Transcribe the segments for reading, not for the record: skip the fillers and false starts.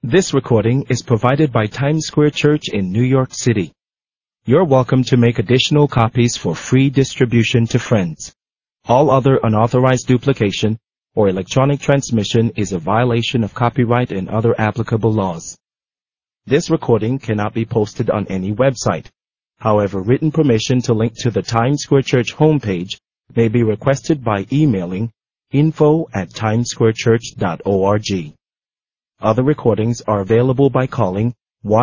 This recording is provided by Times Square Church in New York City. You're welcome to make additional copies for free distribution to friends. All other unauthorized duplication or electronic transmission is a violation of copyright and other applicable laws. This recording cannot be posted on any website. However, written permission to link to the Times Square Church homepage may be requested by emailing info@timessquarechurch.org. Other recordings are available by calling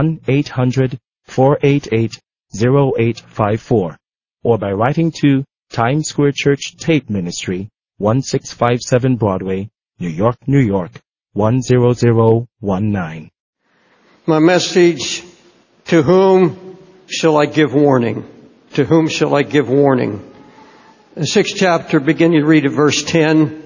1-800-488-0854 or by writing to Times Square Church Tape Ministry, 1657 Broadway, New York, New York, 10019. My message, to whom shall I give warning? To whom shall I give warning? The 6th chapter, beginning to read at verse 10.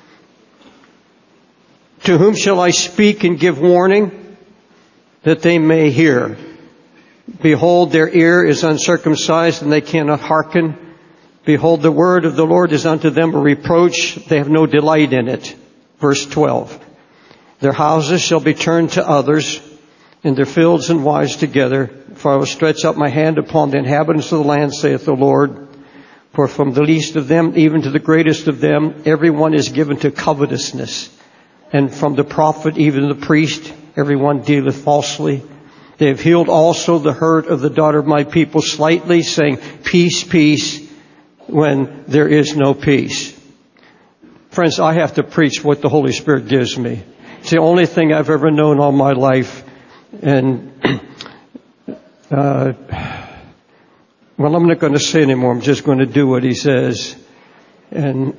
To whom shall I speak and give warning, that they may hear? Behold, their ear is uncircumcised, and they cannot hearken. Behold, the word of the Lord is unto them a reproach. They have no delight in it. Verse 12. Their houses shall be turned to others, and their fields and wives together. For I will stretch out my hand upon the inhabitants of the land, saith the Lord. For from the least of them, even to the greatest of them, every one is given to covetousness. And from the prophet, even the priest, everyone dealeth falsely. They have healed also the hurt of the daughter of my people slightly, saying, peace, peace, when there is no peace. Friends, I have to preach what the Holy Spirit gives me. It's the only thing I've ever known all my life. And, well, I'm not going to say anymore. I'm just going to do what He says. And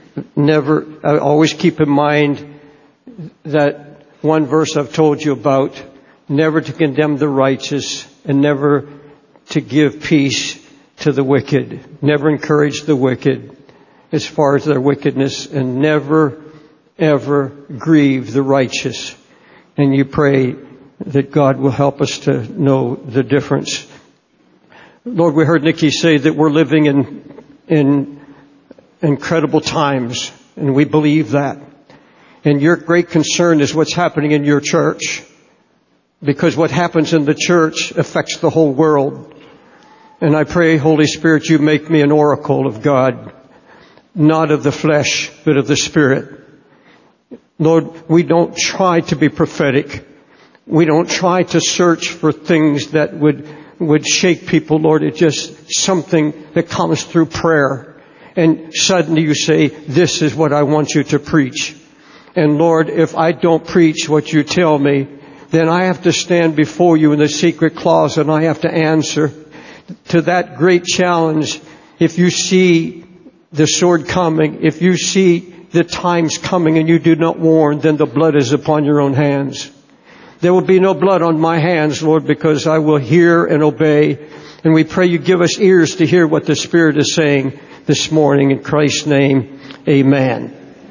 I always keep in mind that one verse I've told you about, never to condemn the righteous and never to give peace to the wicked. Never encourage the wicked as far as their wickedness, and never, ever grieve the righteous. And you pray that God will help us to know the difference. Lord, we heard Nikki say that we're living in incredible times, and we believe that. And your great concern is what's happening in your church, because what happens in the church affects the whole world. And I pray, Holy Spirit, you make me an oracle of God, not of the flesh, but of the Spirit. Lord, we don't try to be prophetic. We don't try to search for things that would shake people, Lord. It's just something that comes through prayer. And suddenly you say, this is what I want you to preach. And Lord, if I don't preach what you tell me, then I have to stand before you in the secret closet, and I have to answer to that great challenge. If you see the sword coming, if you see the times coming and you do not warn, then the blood is upon your own hands. There will be no blood on my hands, Lord, because I will hear and obey. And we pray you give us ears to hear what the Spirit is saying this morning. In Christ's name, amen.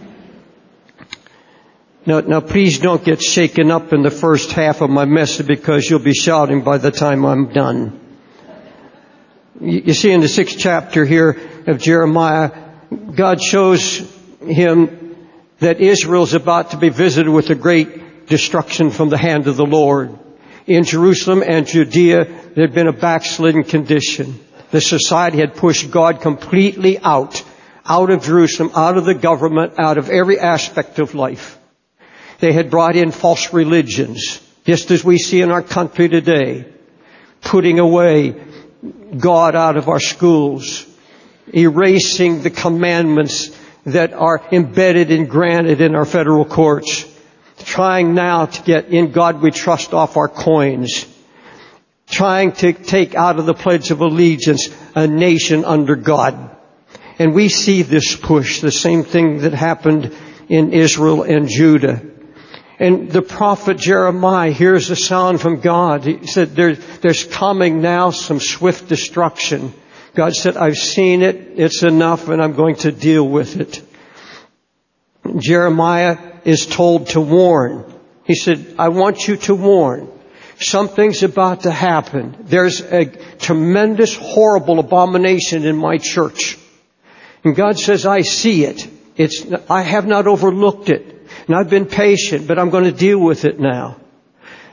Now, please don't get shaken up in the first half of my message, because you'll be shouting by the time I'm done. You see, in the 6th chapter here of Jeremiah, God shows him that Israel is about to be visited with a great destruction from the hand of the Lord. In Jerusalem and Judea, there had been a backslidden condition. The society had pushed God completely out of Jerusalem, out of the government, out of every aspect of life. They had brought in false religions, just as we see in our country today, putting away God out of our schools, erasing the commandments that are embedded and granted in our federal courts, trying now to get in God we trust off our coins, trying to take out of the Pledge of Allegiance a nation under God. And we see this push, the same thing that happened in Israel and Judah. And the prophet Jeremiah hears a sound from God. He said, there's coming now some swift destruction. God said, I've seen it. It's enough, and I'm going to deal with it. Jeremiah is told to warn. He said, I want you to warn. Something's about to happen. There's a tremendous, horrible abomination in my church. And God says, I see it. I have not overlooked it. And I've been patient, but I'm going to deal with it now.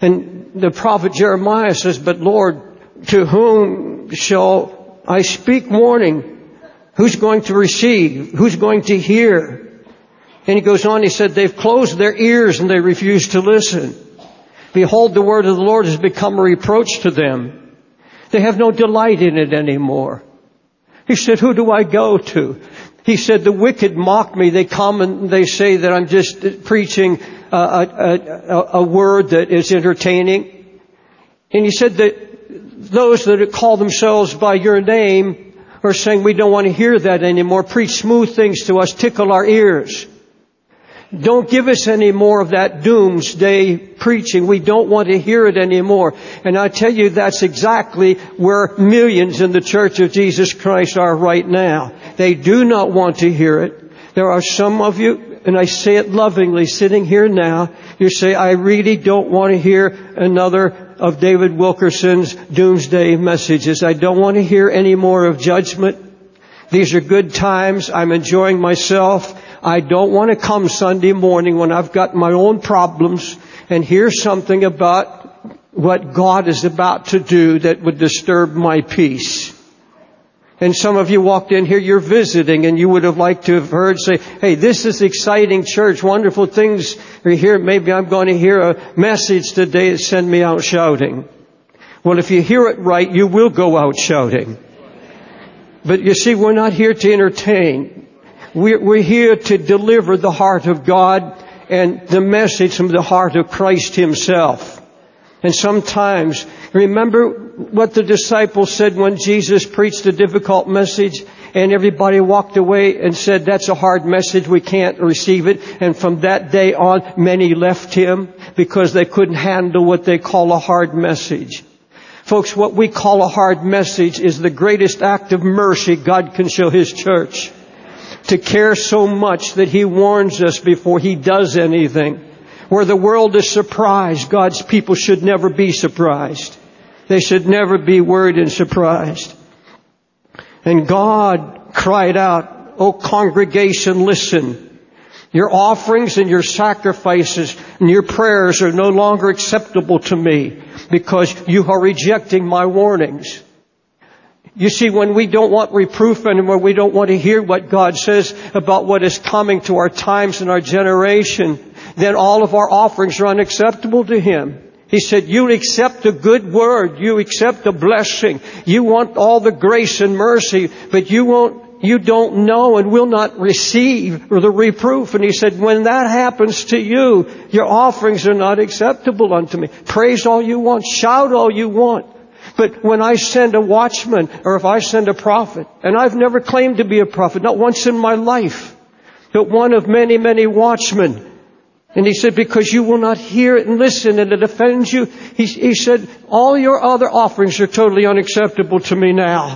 And the prophet Jeremiah says, but Lord, to whom shall I speak warning? Who's going to receive? Who's going to hear? And he goes on, he said, they've closed their ears and they refuse to listen. Behold, the word of the Lord has become a reproach to them. They have no delight in it anymore. He said, who do I go to? He said, the wicked mock me. They come and they say that I'm just preaching a word that is entertaining. And he said that those that call themselves by your name are saying we don't want to hear that anymore. Preach smooth things to us, tickle our ears. Don't give us any more of that doomsday preaching. We don't want to hear it anymore. And I tell you, that's exactly where millions in the Church of Jesus Christ are right now. They do not want to hear it. There are some of you, and I say it lovingly, sitting here now, you say, I really don't want to hear another of David Wilkerson's doomsday messages. I don't want to hear any more of judgment. These are good times. I'm enjoying myself. I don't want to come Sunday morning when I've got my own problems and hear something about what God is about to do that would disturb my peace. And some of you walked in here, you're visiting, and you would have liked to have heard say, hey, this is exciting church, wonderful things are here. Maybe I'm going to hear a message today that send me out shouting. Well, if you hear it right, you will go out shouting. But you see, we're not here to entertain. We're here to deliver the heart of God and the message from the heart of Christ Himself. And sometimes, remember what the disciples said when Jesus preached a difficult message and everybody walked away and said, that's a hard message, we can't receive it. And from that day on, many left Him because they couldn't handle what they call a hard message. Folks, what we call a hard message is the greatest act of mercy God can show His church. To care so much that He warns us before He does anything. Where the world is surprised, God's people should never be surprised. They should never be worried and surprised. And God cried out, O congregation, listen. Your offerings and your sacrifices and your prayers are no longer acceptable to me because you are rejecting my warnings. You see, when we don't want reproof anymore, we don't want to hear what God says about what is coming to our times and our generation, then all of our offerings are unacceptable to Him. He said, you accept a good word, you accept a blessing, you want all the grace and mercy, but you don't know and will not receive the reproof. And He said, when that happens to you, your offerings are not acceptable unto me. Praise all you want, shout all you want. But when I send a watchman, or if I send a prophet, and I've never claimed to be a prophet, not once in my life, but one of many, many watchmen. And He said, because you will not hear it and listen and it offends you, He said, all your other offerings are totally unacceptable to me now.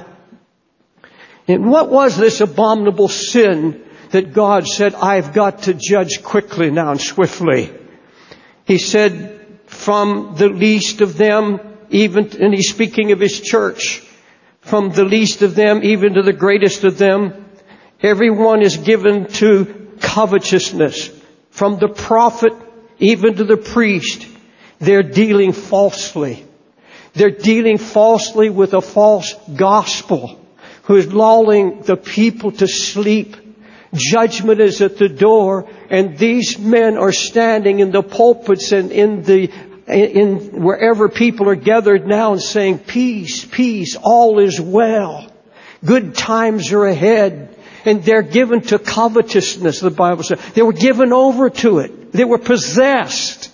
And what was this abominable sin that God said, I've got to judge quickly now and swiftly? He said, from the least of them, and He's speaking of His church, from the least of them even to the greatest of them, everyone is given to covetousness. From the prophet even to the priest, they're dealing falsely. They're dealing falsely with a false gospel who is lulling the people to sleep. Judgment is at the door, and these men are standing in the pulpits and in wherever people are gathered now and saying, peace, peace, all is well. Good times are ahead. And they're given to covetousness, the Bible says. They were given over to it. They were possessed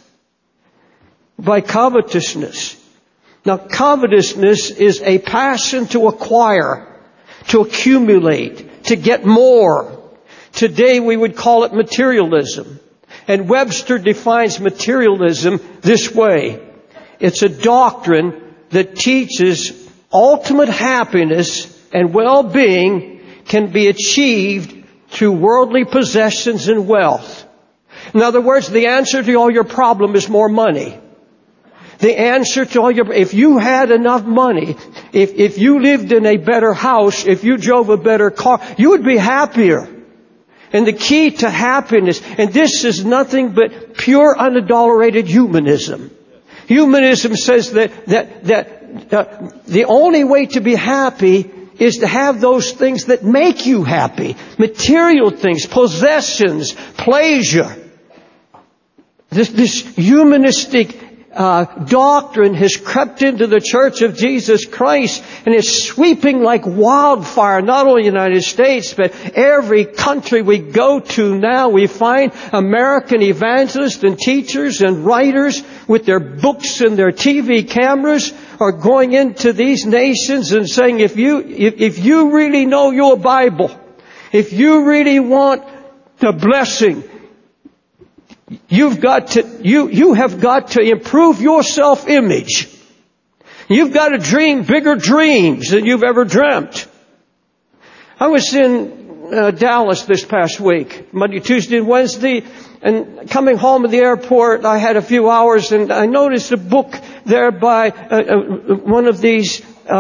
by covetousness. Now, covetousness is a passion to acquire, to accumulate, to get more. Today we would call it materialism. And Webster defines materialism this way. It's a doctrine that teaches ultimate happiness and well-being can be achieved through worldly possessions and wealth. In other words, the answer to all your problem is more money. The answer to all if you had enough money, if you lived in a better house, if you drove a better car, you would be happier. And the key to happiness, and this is nothing but pure unadulterated humanism. Humanism says that the only way to be happy is to have those things that make you happy. Material things, possessions, pleasure. This humanistic doctrine has crept into the Church of Jesus Christ and is sweeping like wildfire, not only in the United States, but every country we go to now. We find American evangelists and teachers and writers with their books and their TV cameras are going into these nations and saying, if you really know your Bible, if you really want the blessing, you have got to improve your self-image. You've got to dream bigger dreams than you've ever dreamt. I was in Dallas this past week, Monday, Tuesday, and Wednesday, and coming home at the airport, I had a few hours, and I noticed a book there by one of these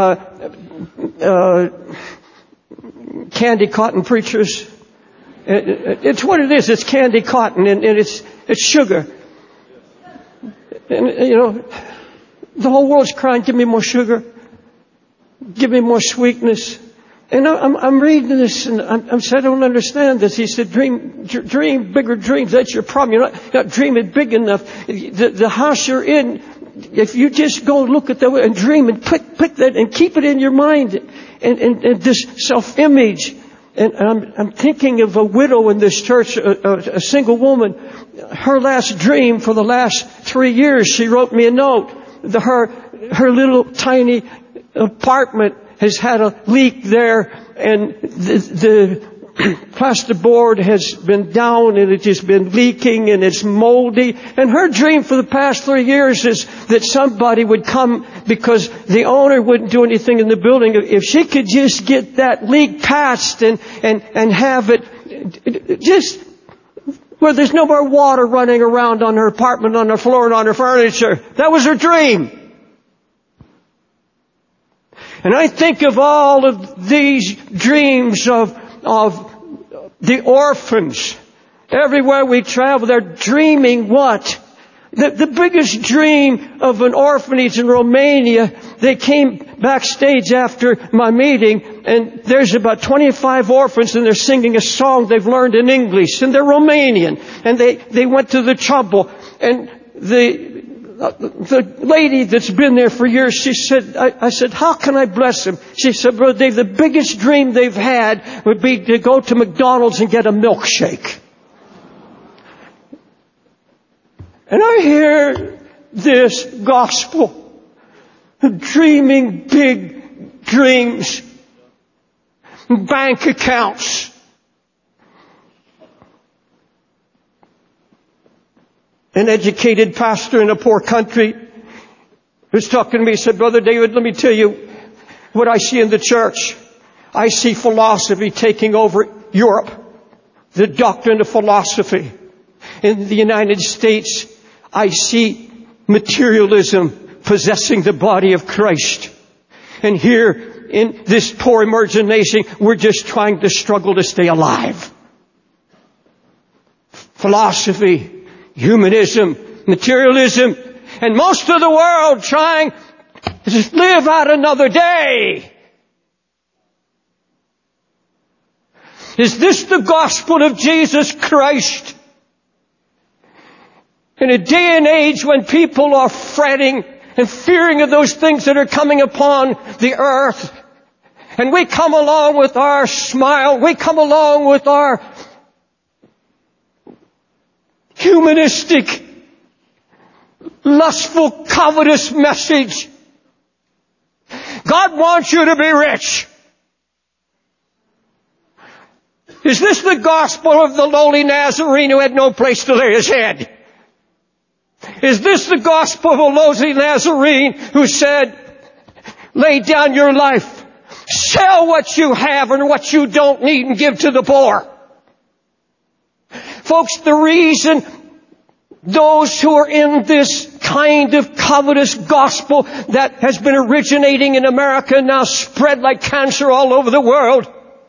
candy cotton preachers. It's what it is. It's candy cotton, and it's sugar. And, the whole world's crying, give me more sugar. Give me more sweetness. And I'm reading this, and I said, I don't understand this. He said, dream bigger dreams. That's your problem. You're not dreaming big enough. The house you're in, if you just go look at that and dream and pick that and keep it in your mind, and this self-image. And I'm thinking of a widow in this church, a single woman. Her last dream for the last 3 years, she wrote me a note. Her little tiny apartment has had a leak there, and the plasterboard has been down, and it's just been leaking, and it's moldy. And her dream for the past 3 years is that somebody would come, because the owner wouldn't do anything in the building. If she could just get that leak patched and have it just where there's no more water running around on her apartment, on her floor, and on her furniture. That was her dream. And I think of all of these dreams of the orphans. Everywhere we travel, they're dreaming what? The biggest dream of an orphanage in Romania, they came backstage after my meeting, and there's about 25 orphans, and they're singing a song they've learned in English, and they're Romanian, and they went to the trouble. And the lady that's been there for years, she said, I said, how can I bless them? She said, Brother Dave, the biggest dream they've had would be to go to McDonald's and get a milkshake. And I hear this gospel of dreaming big dreams, bank accounts. An educated pastor in a poor country was talking to me. He said, Brother David, let me tell you what I see in the church. I see philosophy taking over Europe. The doctrine of philosophy. In the United States, I see materialism possessing the body of Christ. And here in this poor emerging nation, we're just trying to struggle to stay alive. Philosophy, humanism, materialism, and most of the world trying to just live out another day. Is this the gospel of Jesus Christ? In a day and age when people are fretting and fearing of those things that are coming upon the earth, and we come along with our smile, we come along with our humanistic, lustful, covetous message. God wants you to be rich. Is this the gospel of the lowly Nazarene who had no place to lay his head? Is this the gospel of a lowly Nazarene who said, lay down your life, sell what you have and what you don't need and give to the poor? Folks, the reason those who are in this kind of covetous gospel that has been originating in America and now spread like cancer all over the world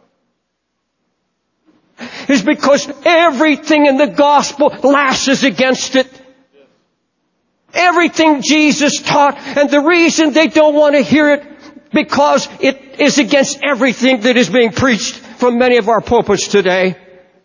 is because everything in the gospel lashes against it. Everything Jesus taught. And the reason they don't want to hear it, because it is against everything that is being preached from many of our pulpits today.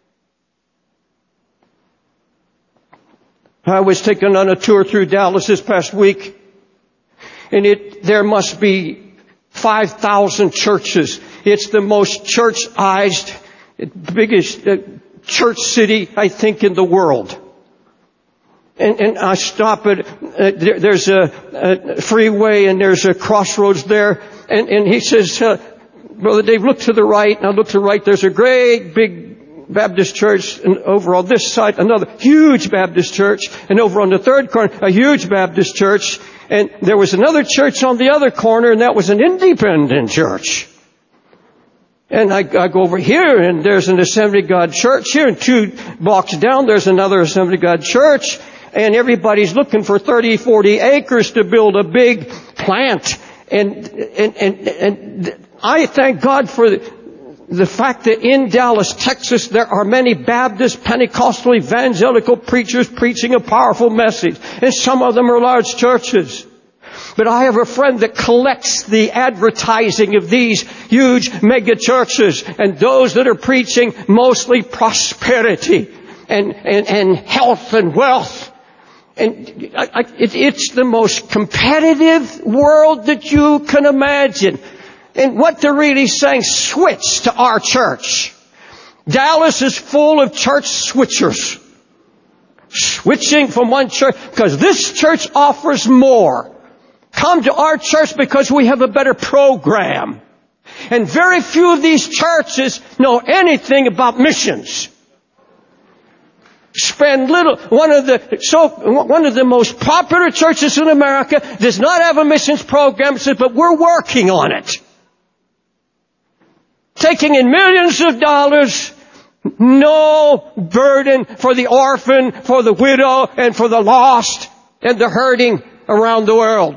I was taken on a tour through Dallas this past week, and there must be 5,000 churches. It's the most churchized, biggest church city, I think, in the world. And I stop at, there's a freeway and there's a crossroads there. And he says, Brother Dave, look to the right. And I look to the right. There's a great big Baptist church. And over on this side, another huge Baptist church. And over on the third corner, a huge Baptist church. And there was another church on the other corner, and that was an independent church. And I go over here, and there's an Assembly of God church here. And 2 blocks down, there's another Assembly of God church. And everybody's looking for 30, 40 acres to build a big plant. And I thank God for the fact that in Dallas, Texas, there are many Baptist, Pentecostal, evangelical preachers preaching a powerful message. And some of them are large churches. But I have a friend that collects the advertising of these huge mega churches and those that are preaching mostly prosperity and health and wealth. And it's the most competitive world that you can imagine. And what they're really saying, switch to our church. Dallas is full of church switchers. Switching from one church, because this church offers more. Come to our church because we have a better program. And very few of these churches know anything about missions. Spend little. One of the most popular churches in America does not have a missions program, but we're working on it. Taking in millions of dollars, no burden for the orphan, for the widow, and for the lost, and the hurting around the world.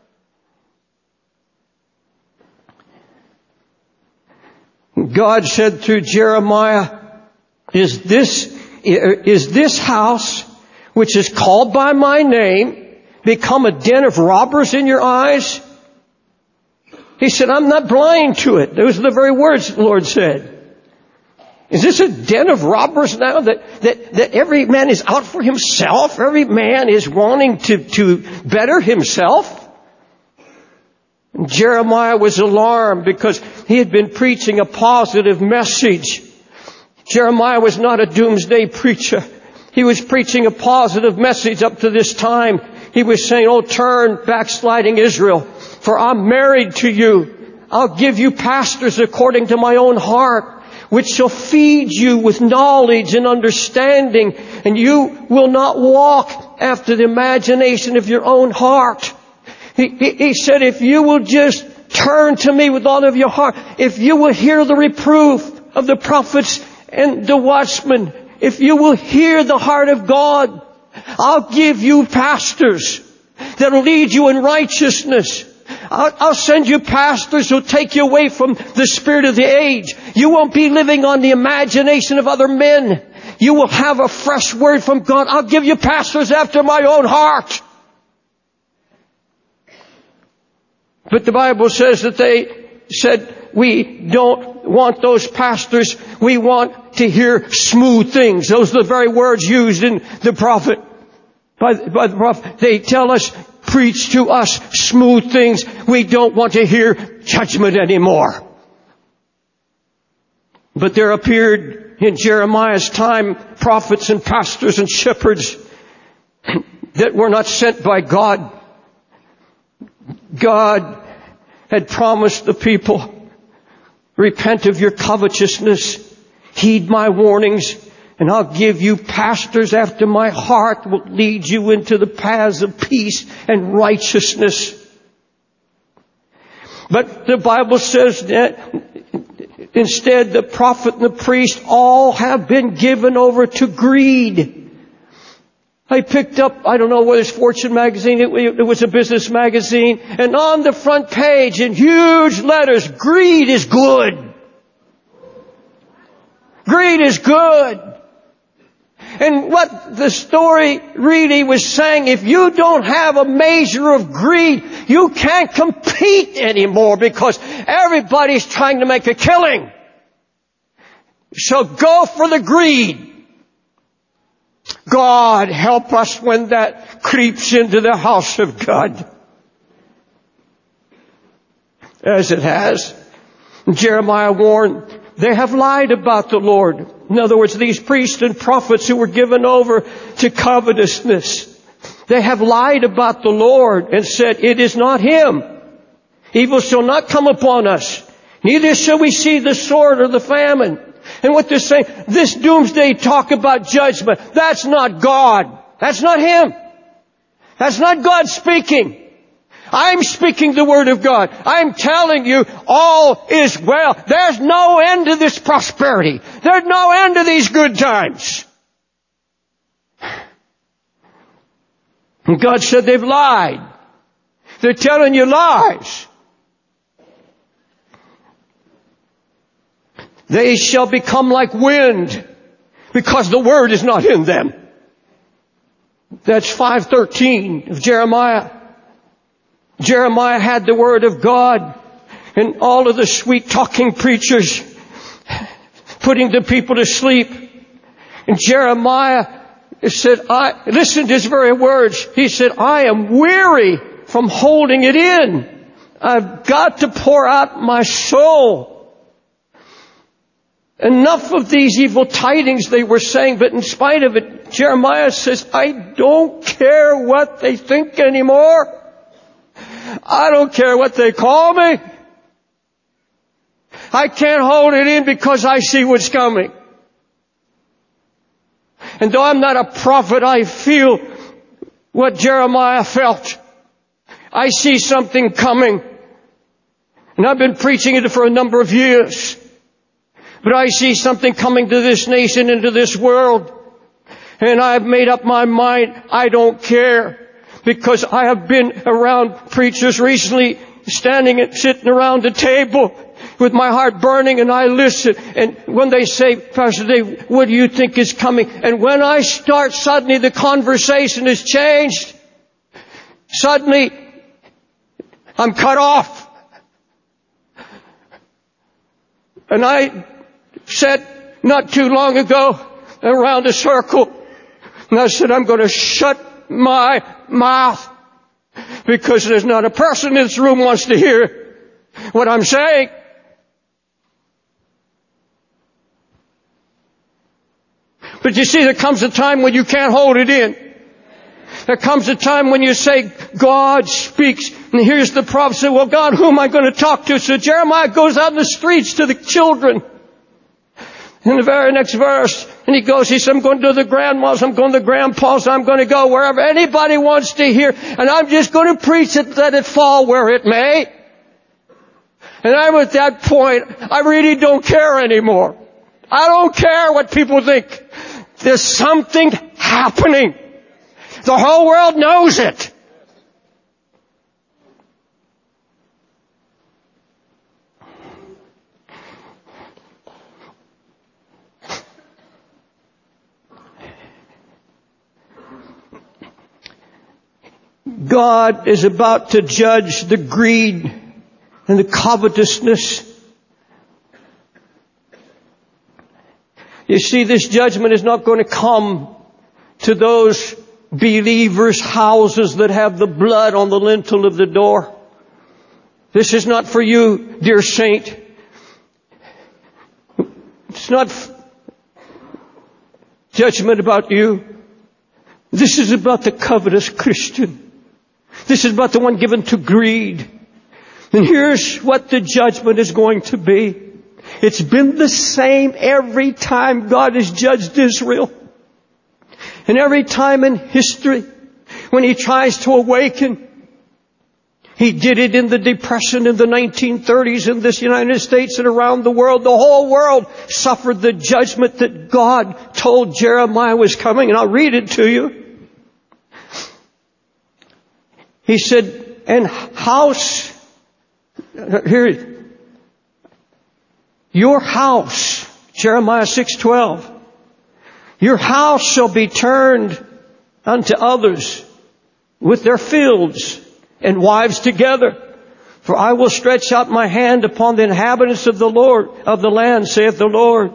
God said through Jeremiah, is this house, which is called by my name, become a den of robbers in your eyes? He said, I'm not blind to it. Those are the very words the Lord said. Is this a den of robbers now that every man is out for himself? Every man is wanting to better himself? And Jeremiah was alarmed because he had been preaching a positive message. Jeremiah was not a doomsday preacher. He was preaching a positive message up to this time. He was saying, oh, turn, backsliding Israel, for I'm married to you. I'll give you pastors according to my own heart, which shall feed you with knowledge and understanding, and you will not walk after the imagination of your own heart. He said, if you will just turn to me with all of your heart, if you will hear the reproof of the prophets and the watchmen, if you will hear the heart of God, I'll give you pastors that'll lead you in righteousness. I'll send you pastors who'll take you away from the spirit of the age. You won't be living on the imagination of other men. You will have a fresh word from God. I'll give you pastors after my own heart. But the Bible says that they said, we don't want those pastors. We want to hear smooth things. Those are the very words used in the prophet. By the prophet. They tell us, preach to us smooth things. We don't want to hear judgment anymore. But there appeared in Jeremiah's time prophets and pastors and shepherds that were not sent by God. God had promised the people, repent of your covetousness, heed my warnings, and I'll give you pastors after my heart will lead you into the paths of peace and righteousness. But the Bible says that instead the prophet and the priest all have been given over to greed. I picked up, I don't know whether it's Fortune magazine, it was a business magazine, and on the front page in huge letters, greed is good. Greed is good. And what the story really was saying, if you don't have a measure of greed, you can't compete anymore because everybody's trying to make a killing. So go for the greed. God help us when that creeps into the house of God. As it has. Jeremiah warned, they have lied about the Lord. In other words, these priests and prophets who were given over to covetousness, they have lied about the Lord and said, it is not Him. Evil shall not come upon us. Neither shall we see the sword or the famine. And what they're saying, this doomsday talk about judgment, that's not God. That's not Him. That's not God speaking. I'm speaking the Word of God. I'm telling you, all is well. There's no end to this prosperity. There's no end to these good times. And God said they've lied. They're telling you lies. They shall become like wind because the Word is not in them. That's 5:13 of Jeremiah. Jeremiah had the Word of God, and all of the sweet talking preachers putting the people to sleep. And Jeremiah said, listen to his very words. He said, I am weary from holding it in. I've got to pour out my soul. Enough of these evil tidings, they were saying, but in spite of it, Jeremiah says, I don't care what they think anymore. I don't care what they call me. I can't hold it in because I see what's coming. And though I'm not a prophet, I feel what Jeremiah felt. I see something coming. And I've been preaching it for a number of years. But I see something coming to this nation and to this world. And I've made up my mind, I don't care. Because I have been around preachers recently, standing and sitting around the table with my heart burning, and I listen. And when they say, Pastor Dave, what do you think is coming? And when I start, suddenly the conversation has changed. Suddenly, I'm cut off. And I sat not too long ago around a circle, and I said, I'm going to shut my mouth because there's not a person in this room wants to hear what I'm saying. But you see, there comes a time when you can't hold it in. There comes a time when you say, God speaks. And here's the prophet. Well, God, who am I going to talk to? So Jeremiah goes out in the streets to the children. In the very next verse, and he says, I'm going to the grandmas, I'm going to the grandpas, I'm going to go wherever anybody wants to hear, and I'm just going to preach it, let it fall where it may. And I'm at that point, I really don't care anymore. I don't care what people think. There's something happening. The whole world knows it. God is about to judge the greed and the covetousness. You see, this judgment is not going to come to those believers' houses that have the blood on the lintel of the door. This is not for you, dear saint. It's not judgment about you. This is about the covetous Christian. This is about the one given to greed. And here's what the judgment is going to be. It's been the same every time God has judged Israel. And every time in history when He tries to awaken. He did it in the Depression in the 1930s in this United States and around the world. The whole world suffered the judgment that God told Jeremiah was coming. And I'll read it to you. He said, and house, here, your house, Jeremiah 6:12. Your house shall be turned unto others with their fields and wives together. For I will stretch out my hand upon the inhabitants of the land, saith the Lord.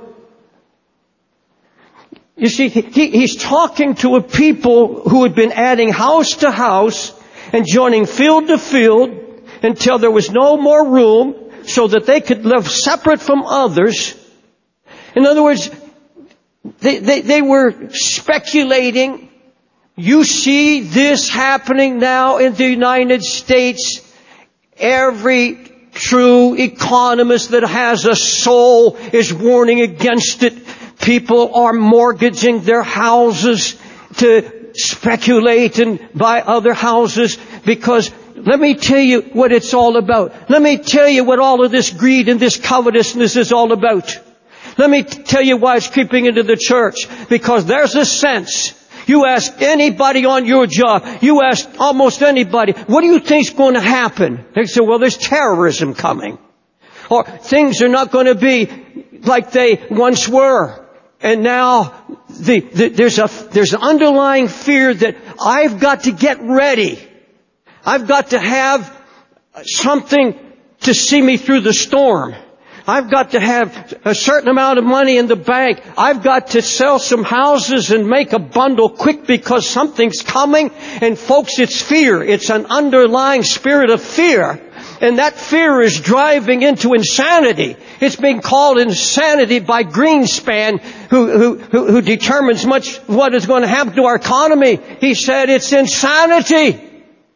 You see, he's talking to a people who had been adding house to house and joining field to field until there was no more room so that they could live separate from others. In other words, they were speculating. You see this happening now in the United States. Every true economist that has a soul is warning against it. People are mortgaging their houses to speculate and buy other houses because let me tell you what it's all about. Let me tell you what all of this greed and this covetousness is all about. Let me tell you why it's creeping into the church. Because there's a sense. You ask anybody on your job, you ask almost anybody, what do you think's going to happen? They say, well, there's terrorism coming. Or things are not going to be like they once were. And now there's an underlying fear that I've got to get ready. I've got to have something to see me through the storm. I've got to have a certain amount of money in the bank. I've got to sell some houses and make a bundle quick because something's coming. And folks, it's fear. It's an underlying spirit of fear. And that fear is driving into insanity. It's being called insanity by Greenspan, who determines much what is going to happen to our economy. He said it's insanity.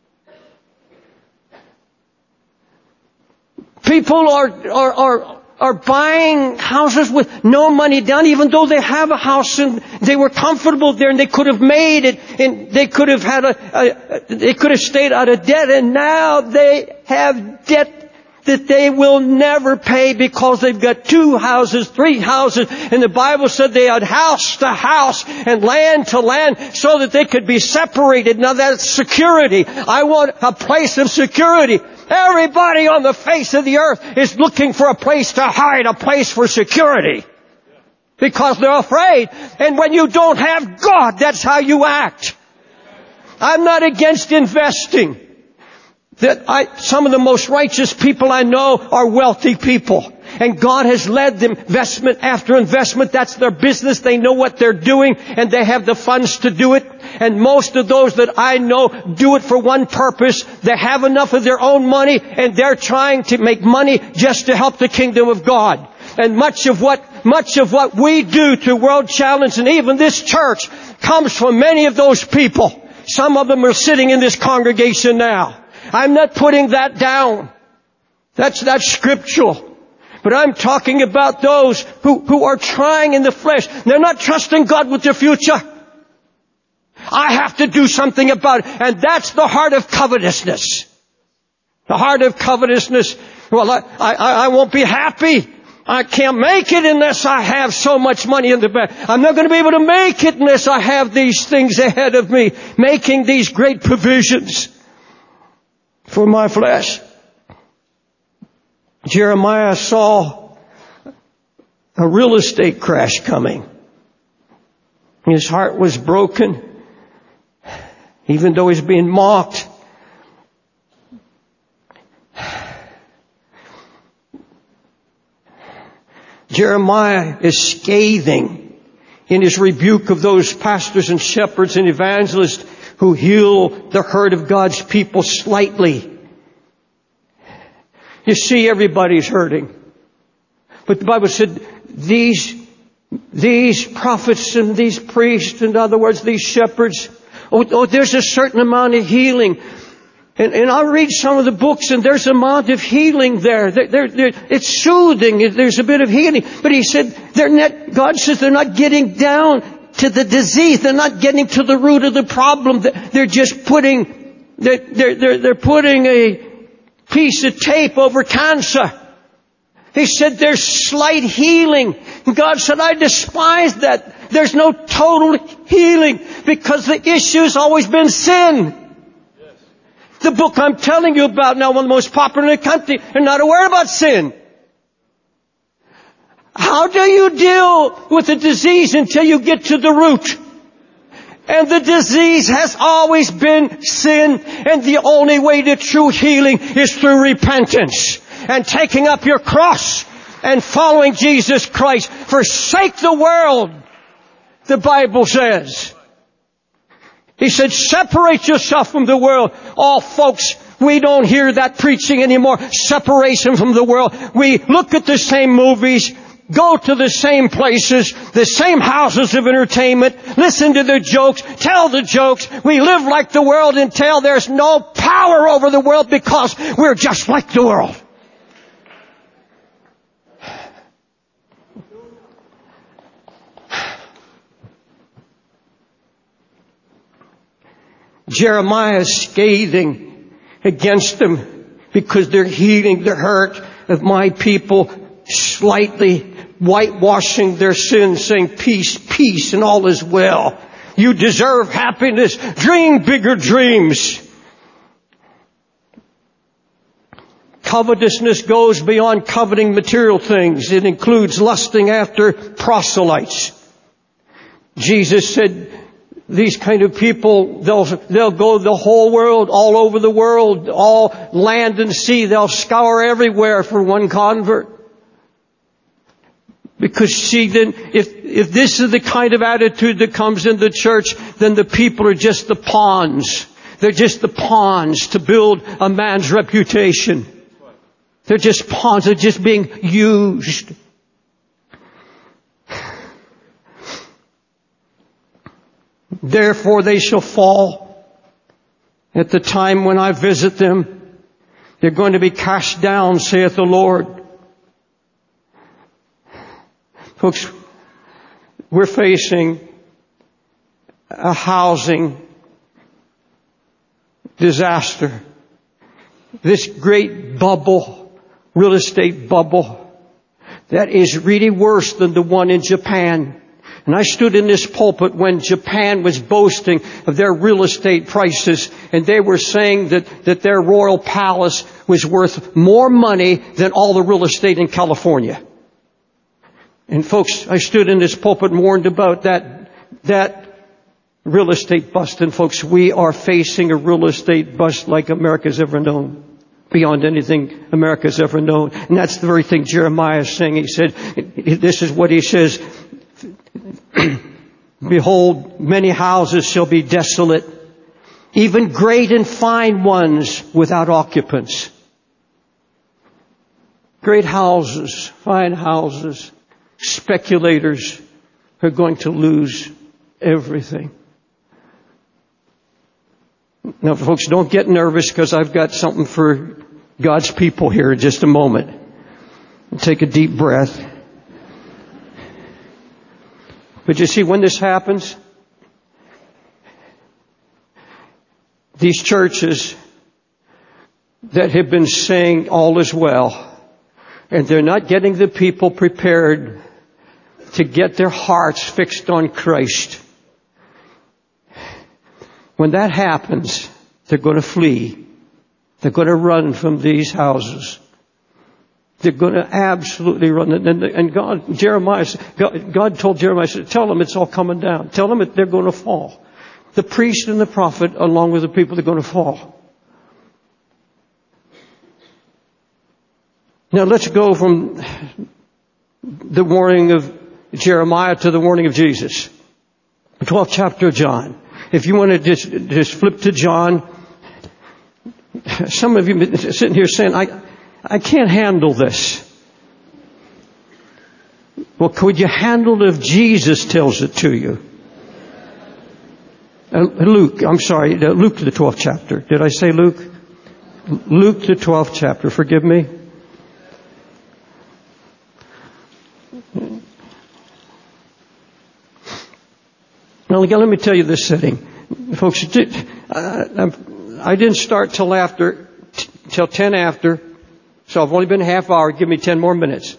People are buying houses with no money down, even though they have a house and they were comfortable there and they could have made it and they could have they could have stayed out of debt, and now they have debt that they will never pay because they've got 2 houses, 3 houses, and the Bible said they had house to house and land to land so that they could be separated. Now that's security. I want a place of security. Everybody on the face of the earth is looking for a place to hide, a place for security. Because they're afraid. And when you don't have God, that's how you act. I'm not against investing. Some of the most righteous people I know are wealthy people. And God has led them investment after investment. That's their business. They know what they're doing and they have the funds to do it. And most of those that I know do it for one purpose. They have enough of their own money and they're trying to make money just to help the kingdom of God. And much of what we do to World Challenge and even this church comes from many of those people. Some of them are sitting in this congregation now. I'm not putting that down. That's scriptural. But I'm talking about those who are trying in the flesh. They're not trusting God with their future. I have to do something about it. And that's the heart of covetousness. The heart of covetousness. Well, I won't be happy. I can't make it unless I have so much money in the bank. I'm not going to be able to make it unless I have these things ahead of me, making these great provisions for my flesh. Jeremiah saw a real estate crash coming. His heart was broken, even though he's being mocked. Jeremiah is scathing in his rebuke of those pastors and shepherds and evangelists who heal the hurt of God's people slightly. You see, everybody's hurting. But the Bible said these prophets and these priests, in other words, these shepherds, there's a certain amount of healing. And I'll read some of the books and there's an amount of healing there. It's soothing. There's a bit of healing. But he said, God says they're not getting down to the disease. They're not getting to the root of the problem. They're just putting a piece of tape over cancer. He said there's slight healing. And God said, I despise that. There's no total healing because the issue's always been sin. The book I'm telling you about now, one of the most popular in the country, they're not aware about sin. How do you deal with the disease until you get to the root? And the disease has always been sin, and the only way to true healing is through repentance and taking up your cross and following Jesus Christ. Forsake the world, the Bible says. He said, separate yourself from the world. Oh, folks, we don't hear that preaching anymore. Separation from the world. We look at the same movies, go to the same places, the same houses of entertainment, listen to the jokes, tell the jokes. We live like the world until there's no power over the world because we're just like the world. Jeremiah is scathing against them because they're healing the hurt of my people, slightly whitewashing their sins, saying peace, peace, and all is well. You deserve happiness. Dream bigger dreams. Covetousness goes beyond coveting material things. It includes lusting after proselytes. Jesus said, these kind of people, they'll go the whole world, all over the world, all land and sea. They'll scour everywhere for one convert. Because see, then, if this is the kind of attitude that comes in the church, then the people are just the pawns. They're just the pawns to build a man's reputation. They're just pawns. They're just being used. Therefore they shall fall at the time when I visit them. They're going to be cast down, saith the Lord. Folks, we're facing a housing disaster. This great bubble, real estate bubble, that is really worse than the one in Japan. And I stood in this pulpit when Japan was boasting of their real estate prices, and they were saying that their royal palace was worth more money than all the real estate in California. And folks, I stood in this pulpit and warned about that real estate bust. And folks, we are facing a real estate bust like America's ever known. Beyond anything America's ever known. And that's the very thing Jeremiah is saying. He said, this is what he says, behold, many houses shall be desolate, even great and fine ones without occupants. Great houses, fine houses, speculators are going to lose everything. Now, folks, don't get nervous because I've got something for God's people here in just a moment. Take a deep breath. But you see, when this happens, these churches that have been saying all is well, and they're not getting the people prepared to get their hearts fixed on Christ. When that happens, they're going to flee. They're going to run from these houses. They're going to absolutely run. And God told Jeremiah, tell them it's all coming down. Tell them that they're going to fall. The priest and the prophet, along with the people, are going to fall. Now let's go from the warning of Jeremiah to the warning of Jesus. The 12th chapter of John. If you want to just flip to John. Some of you are sitting here saying, I can't handle this. Well, could you handle it if Jesus tells it to you? Luke, I'm sorry, Luke the 12th chapter. Did I say Luke? Luke the 12th chapter, forgive me. Now, again, let me tell you this setting. Folks, I didn't start till 10 after, so I've only been a half hour. Give me 10 more minutes.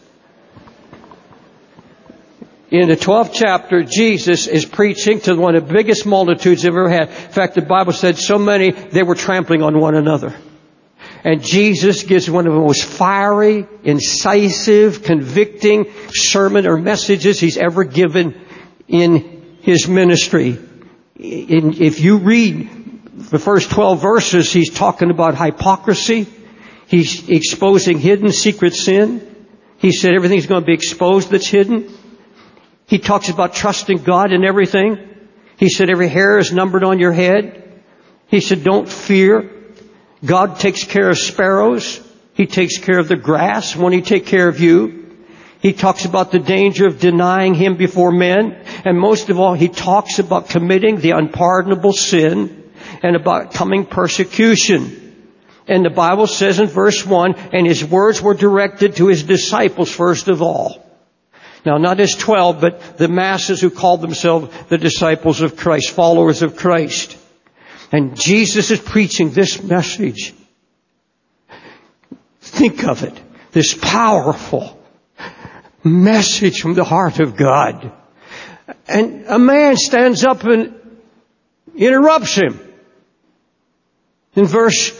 In the 12th chapter, Jesus is preaching to one of the biggest multitudes they've ever had. In fact, the Bible said so many, they were trampling on one another. And Jesus gives one of the most fiery, incisive, convicting sermon or messages he's ever given in his ministry. If you read the first 12 verses, he's talking about hypocrisy. He's exposing hidden secret sin. He said everything's going to be exposed that's hidden. He talks about trusting God in everything. He said every hair is numbered on your head. He said don't fear. God takes care of sparrows. He takes care of the grass. Won't He take care of you? He talks about the danger of denying Him before men. And most of all, He talks about committing the unpardonable sin and about coming persecution. And the Bible says in verse 1, and His words were directed to His disciples first of all. Now, not His 12, but the masses who called themselves the disciples of Christ, followers of Christ. And Jesus is preaching this message. Think of it. This powerful message from the heart of God. And a man stands up and interrupts him. In verse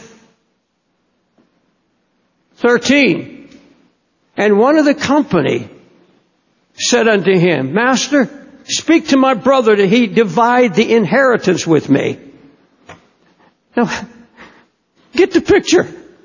13. And one of the company said unto him, Master, speak to my brother that he divide the inheritance with me. Now, get the picture.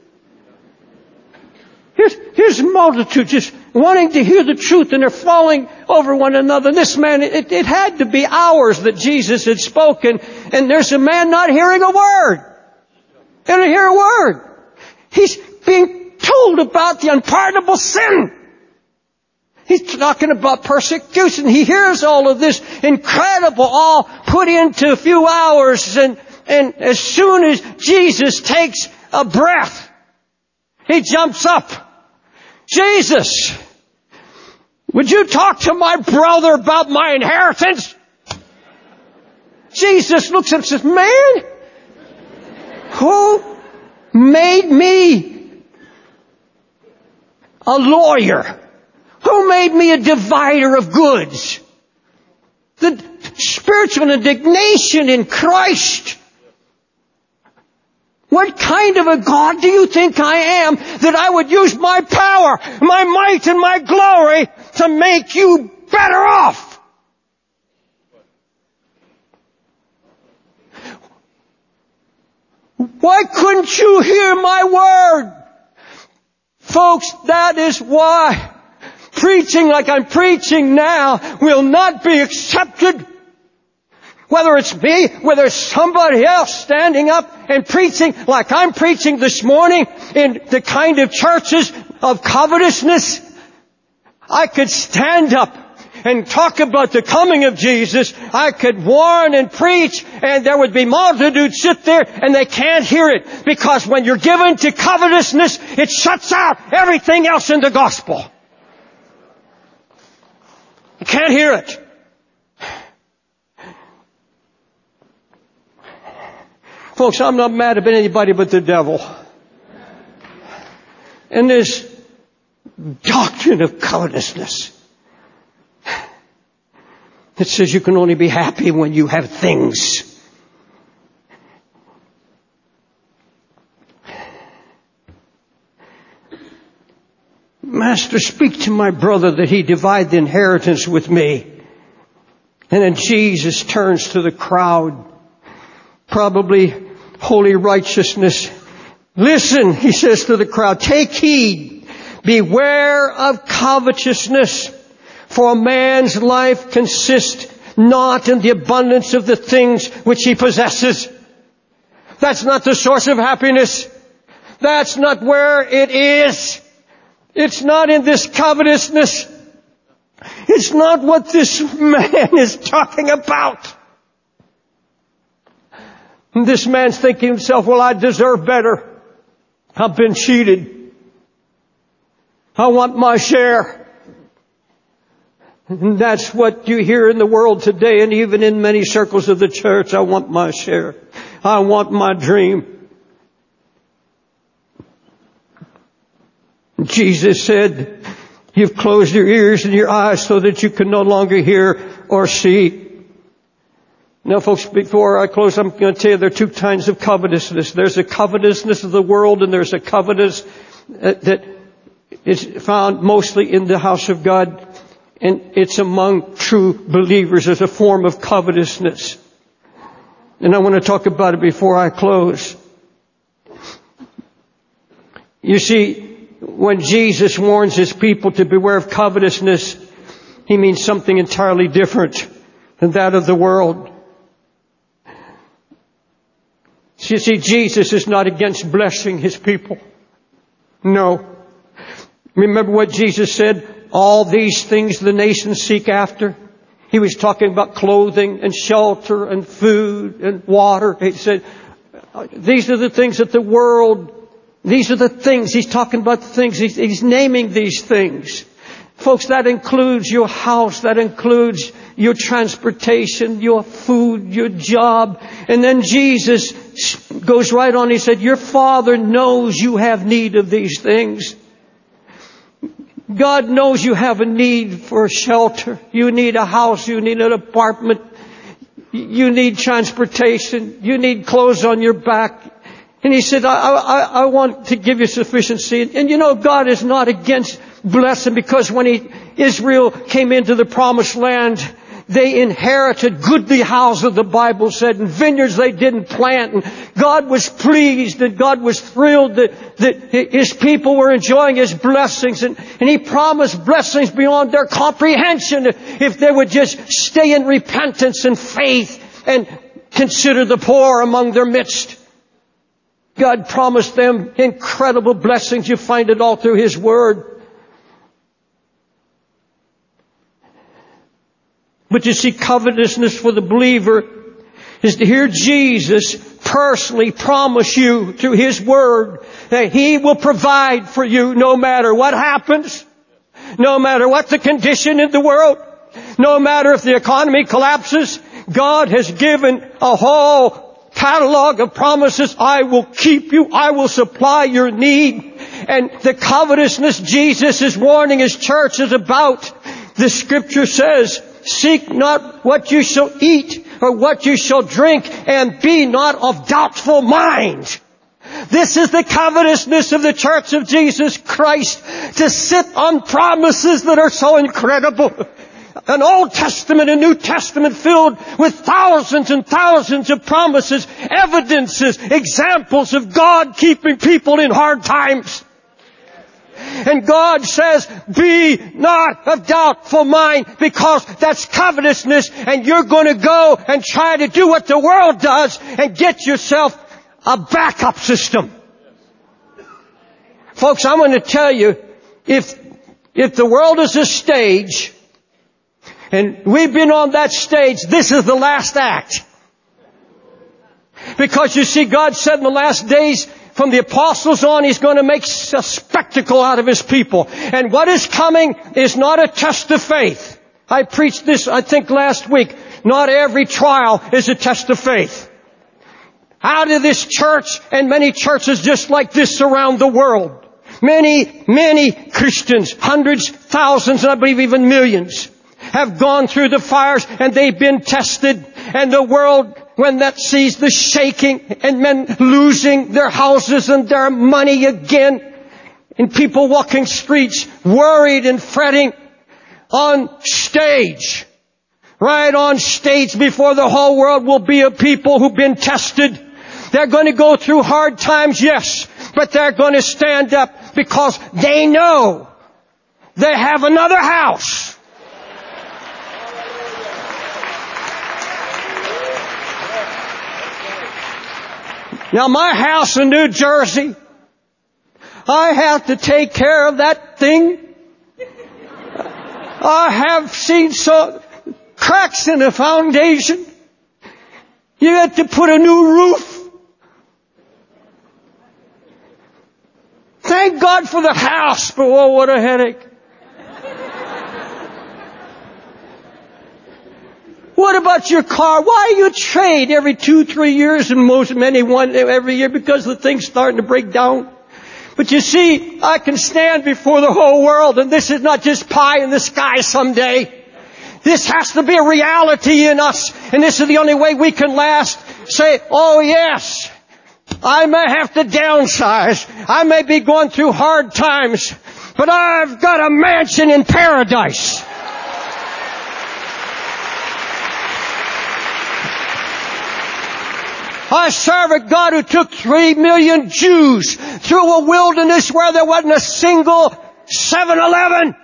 Here's a multitude just wanting to hear the truth, and they're falling over one another. And this man, it had to be hours that Jesus had spoken, and there's a man not hearing a word. He didn't hear a word. He's being told about the unpardonable sin. He's talking about persecution. He hears all of this incredible, all put into a few hours, and as soon as Jesus takes a breath, he jumps up. Jesus, would you talk to my brother about my inheritance? Jesus looks up and says, man, who made me a lawyer? Who made me a divider of goods? The spiritual indignation in Christ. What kind of a God do you think I am that I would use my power, my might, and my glory to make you better off? Why couldn't you hear my word? Folks, that is why preaching like I'm preaching now will not be accepted. Whether it's me, whether it's somebody else standing up and preaching like I'm preaching this morning in the kind of churches of covetousness, I could stand up and talk about the coming of Jesus. I could warn and preach, and there would be multitudes sit there and they can't hear it, because when you're given to covetousness, it shuts out everything else in the gospel. You can't hear it. Folks, I'm not mad at anybody but the devil. And this doctrine of covetousness, it says you can only be happy when you have things. Master, speak to my brother that he divide the inheritance with me. And then Jesus turns to the crowd, probably holy righteousness. Listen, he says to the crowd, take heed, beware of covetousness, for a man's life consists not in the abundance of the things which he possesses. That's not the source of happiness. That's not where it is. It's not in this covetousness. It's not what this man is talking about. And this man's thinking to himself, well, I deserve better. I've been cheated. I want my share. And that's what you hear in the world today, and even in many circles of the church. I want my share. I want my dream. Jesus said, you've closed your ears and your eyes so that you can no longer hear or see. Now, folks, before I close, I'm going to tell you there are two kinds of covetousness. There's a covetousness of the world, and there's a covetous that is found mostly in the house of God, and it's among true believers. There's a form of covetousness. And I want to talk about it before I close. You see, when Jesus warns His people to beware of covetousness, He means something entirely different than that of the world. You see, Jesus is not against blessing His people. No. Remember what Jesus said? All these things the nations seek after. He was talking about clothing and shelter and food and water. He said, these are the things that the world, these are the things. He's talking about the things. He's naming these things. Folks, that includes your house. That includes your transportation, your food, your job. And then Jesus goes right on. He said, your Father knows you have need of these things. God knows you have a need for shelter. You need a house. You need an apartment. You need transportation. You need clothes on your back. And He said, I want to give you sufficiency. And you know, God is not against blessing, because when Israel came into the promised land, they inherited goodly houses, the Bible said, and vineyards they didn't plant. And God was pleased and God was thrilled that His people were enjoying His blessings. And He promised blessings beyond their comprehension if they would just stay in repentance and faith and consider the poor among their midst. God promised them incredible blessings. You find it all through His Word. But you see, covetousness for the believer is to hear Jesus personally promise you through His Word that He will provide for you no matter what happens, no matter what the condition in the world, no matter if the economy collapses. God has given a whole catalog of promises. I will keep you. I will supply your need. And the covetousness Jesus is warning His church is about, the Scripture says, seek not what you shall eat or what you shall drink, and be not of doubtful mind. This is the covetousness of the church of Jesus Christ, to sit on promises that are so incredible. An Old Testament and New Testament filled with thousands and thousands of promises, evidences, examples of God keeping people in hard times. And God says, be not of doubtful mind, because that's covetousness, and you're going to go and try to do what the world does and get yourself a backup system. Folks, I'm going to tell you, if the world is a stage, and we've been on that stage, this is the last act. Because you see, God said in the last days, from the apostles on, He's going to make a spectacle out of His people. And what is coming is not a test of faith. I preached this, I think, last week. Not every trial is a test of faith. Out of this church and many churches just like this around the world, many Christians, hundreds, thousands, and I believe even millions, have gone through the fires and they've been tested. And the world, when that sees the shaking and men losing their houses and their money again, and people walking streets worried and fretting, on stage, right on stage before the whole world will be a people who've been tested. They're going to go through hard times, yes, but they're going to stand up because they know they have another house. Now, my house in New Jersey, I have to take care of that thing. I have seen cracks in the foundation. You had to put a new roof. Thank God for the house, but oh, what a headache. What about your car? Why do you trade every 2-3 years, and many one every year, because the thing's starting to break down? But you see, I can stand before the whole world, and this is not just pie in the sky someday. This has to be a reality in us. And this is the only way we can last. Say, oh yes, I may have to downsize. I may be going through hard times. But I've got a mansion in paradise. I serve a God who took 3 million Jews through a wilderness where there wasn't a single 7-Eleven.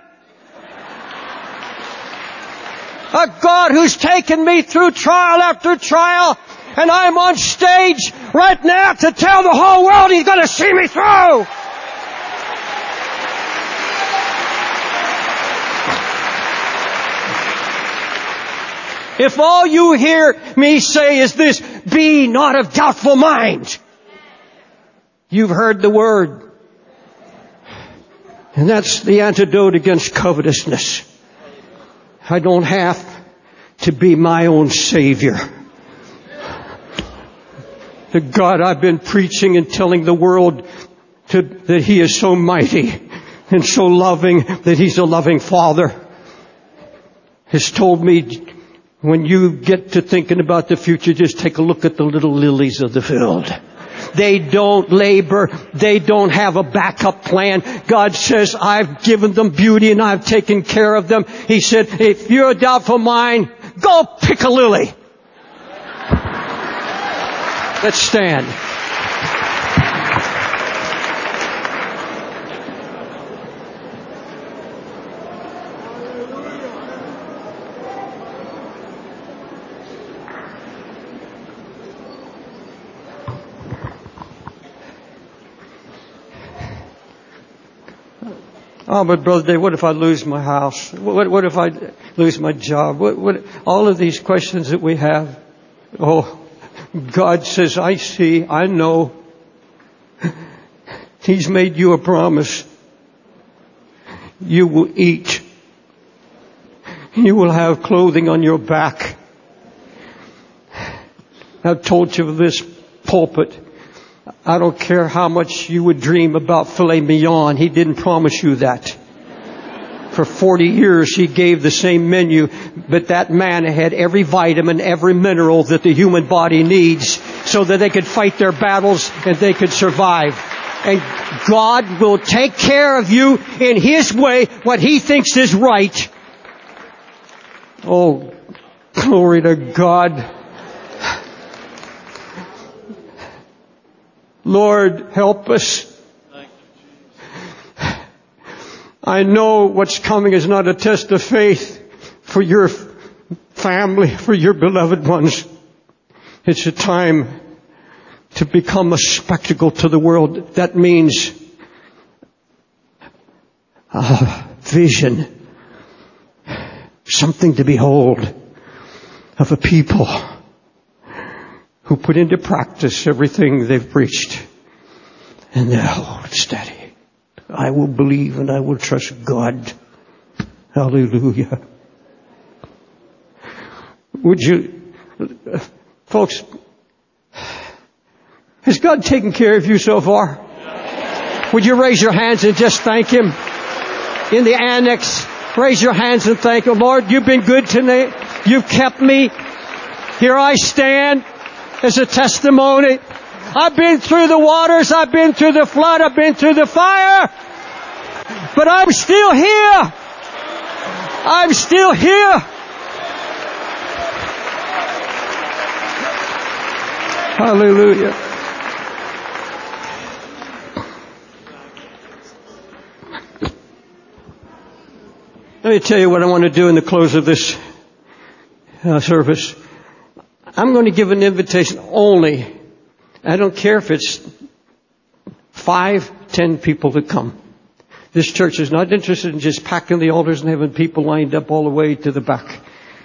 A God who's taken me through trial after trial, and I'm on stage right now to tell the whole world He's going to see me through. If all you hear me say is this, be not of doubtful mind, you've heard the word. And that's the antidote against covetousness. I don't have to be my own Savior. The God I've been preaching and telling the world that He is so mighty and so loving, that He's a loving Father, has told me, when you get to thinking about the future, just take a look at the little lilies of the field. They don't labor. They don't have a backup plan. God says, I've given them beauty and I've taken care of them. He said, if you're a doubtful mind, go pick a lily. Let's stand. Oh, but Brother Dave, what if I lose my house? What if I lose my job? All of these questions that we have. Oh, God says, I see, I know. He's made you a promise. You will eat. You will have clothing on your back. I've told you of this pulpit. I don't care how much you would dream about filet mignon. He didn't promise you that. For 40 years He gave the same menu, but that man had every vitamin, every mineral that the human body needs so that they could fight their battles and they could survive. And God will take care of you in His way, what He thinks is right. Oh, glory to God. Lord, help us. I know what's coming is not a test of faith for your family, for your beloved ones. It's a time to become a spectacle to the world. That means a vision, something to behold of a people who put into practice everything they've preached. And they'll hold steady. I will believe and I will trust God. Hallelujah. Would you, folks, has God taken care of you so far? Would you raise your hands and just thank Him? In the annex, raise your hands and thank Him. Lord, You've been good to me. You've kept me. Here I stand as a testimony. I've been through the waters. I've been through the flood. I've been through the fire. But I'm still here. I'm still here. Hallelujah. Let me tell you what I want to do in the close of this service. I'm going to give an invitation only. I don't care if it's 5, 10 people that come. This church is not interested in just packing the altars and having people lined up all the way to the back.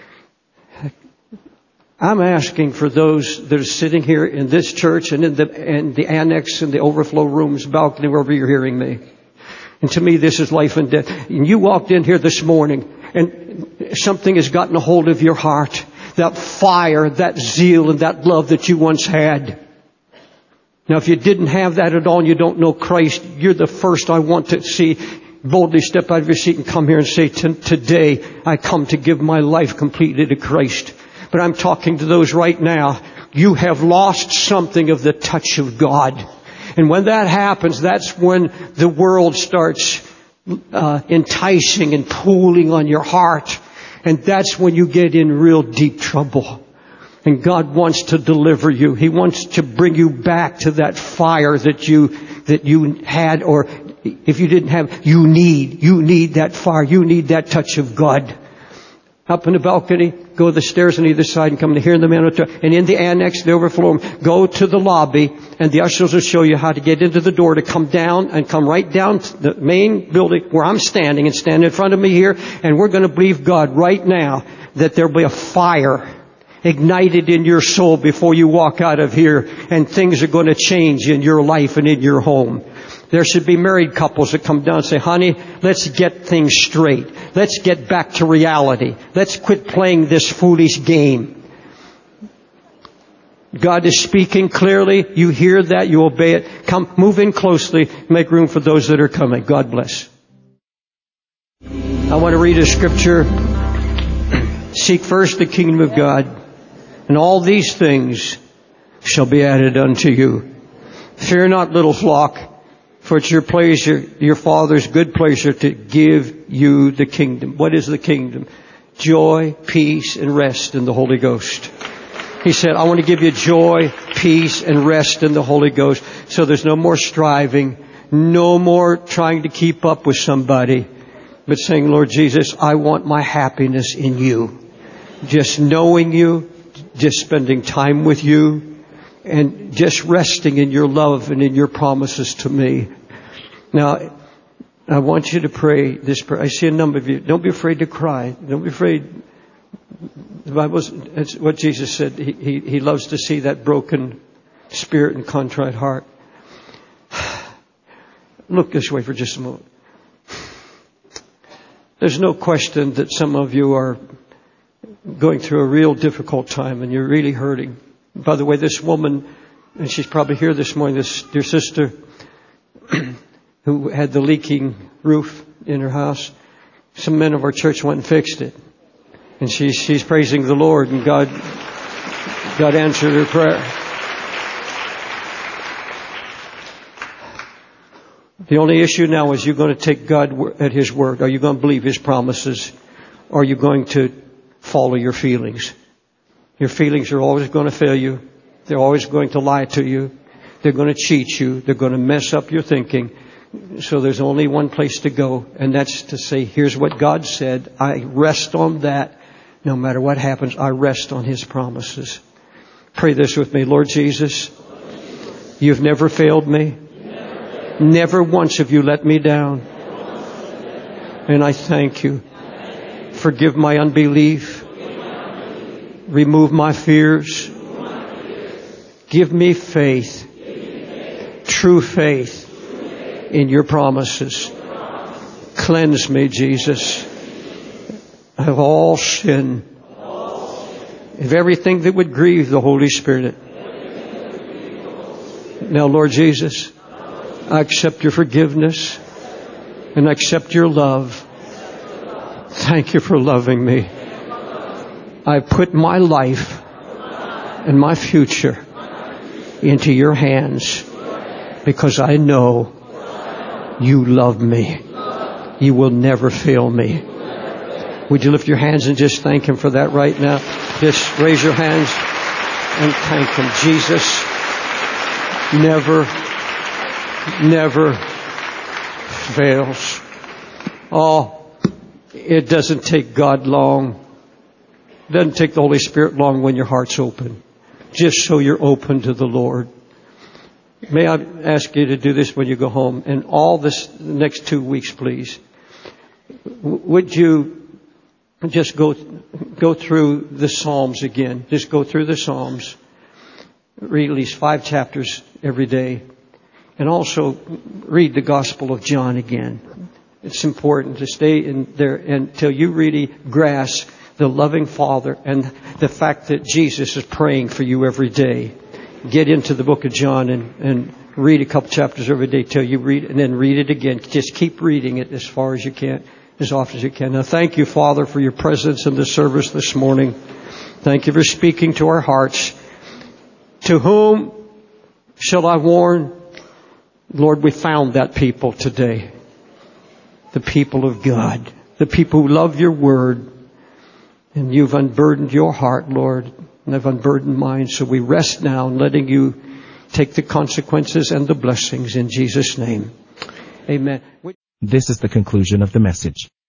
I'm asking for those that are sitting here in this church and in the annex and the overflow rooms, balcony, wherever you're hearing me. And to me, this is life and death. And you walked in here this morning and something has gotten a hold of your heart. That fire, that zeal, and that love that you once had. Now, if you didn't have that at all and you don't know Christ, you're the first I want to see boldly step out of your seat and come here and say, today I come to give my life completely to Christ. But I'm talking to those right now. You have lost something of the touch of God. And when that happens, that's when the world starts enticing and pulling on your heart. And that's when you get in real deep trouble. And God wants to deliver you. He wants to bring you back to that fire that you had, or if you didn't have, you need that fire. You need that touch of God. Up in the balcony, go to the stairs on either side and come to hear the man. And in the annex, the overflow room, go to the lobby and the ushers will show you how to get into the door to come down and come right down to the main building where I'm standing, and stand in front of me here. And we're going to believe God right now that there'll be a fire ignited in your soul before you walk out of here, and things are going to change in your life and in your home. There should be married couples that come down and say, honey, let's get things straight. Let's get back to reality. Let's quit playing this foolish game. God is speaking clearly. You hear that. You obey it. Come, move in closely. Make room for those that are coming. God bless. I want to read a scripture. Seek first the kingdom of God, and all these things shall be added unto you. Fear not, little flock, for it's your pleasure, your Father's good pleasure, to give you the kingdom. What is the kingdom? Joy, peace, and rest in the Holy Ghost. He said, I want to give you joy, peace, and rest in the Holy Ghost. So there's no more striving, no more trying to keep up with somebody, but saying, Lord Jesus, I want my happiness in you. Just knowing you, just spending time with you, and just resting in your love and in your promises to me. Now, I want you to pray this prayer. I see a number of you. Don't be afraid to cry. Don't be afraid. The Bible, it's what Jesus said. He loves to see that broken spirit and contrite heart. Look this way for just a moment. There's no question that some of you are going through a real difficult time and you're really hurting. By the way, this woman, and she's probably here this morning, this dear sister who had the leaking roof in her house, some men of our church went and fixed it. And she's praising the Lord, and God answered her prayer. The only issue now is, you're going to take God at His word. Are you going to believe His promises? Or are you going to follow your feelings? Your feelings are always going to fail you. They're always going to lie to you. They're going to cheat you. They're going to mess up your thinking. So there's only one place to go, and that's to say, here's what God said. I rest on that. No matter what happens, I rest on His promises. Pray this with me. Lord Jesus, you've never failed me. Never once have you let me down. And I thank you. Forgive my unbelief. Remove my fears. Give me faith. True faith in your promises. Cleanse me, Jesus, of all sin, of everything that would grieve the Holy Spirit. Now, Lord Jesus, I accept your forgiveness and I accept your love. Thank you for loving me. I put my life and my future into your hands because I know you love me. You will never fail me. Would you lift your hands and just thank Him for that right now? Just raise your hands and thank Him. Jesus never fails. Oh, it doesn't take God long. It doesn't take the Holy Spirit long when your heart's open. Just so you're open to the Lord. May I ask you to do this when you go home, and all this the next 2 weeks, please. Would you just go through the Psalms again? Just go through the Psalms. Read at least 5 chapters every day. And also read the Gospel of John again. It's important to stay in there until you really grasp the loving Father and the fact that Jesus is praying for you every day. Get into the book of John and Read a couple chapters every day till you read it, and then read it again. Just keep reading it as far as you can, as often as you can. Now thank you, Father, for your presence in the service this morning. Thank you for speaking to our hearts. To whom shall I warn? Lord, we found that people today. The people of God. The people who love your word. And you've unburdened your heart, Lord. And I've unburdened mine. So we rest now in letting you take the consequences and the blessings in Jesus' name. Amen. This is the conclusion of the message.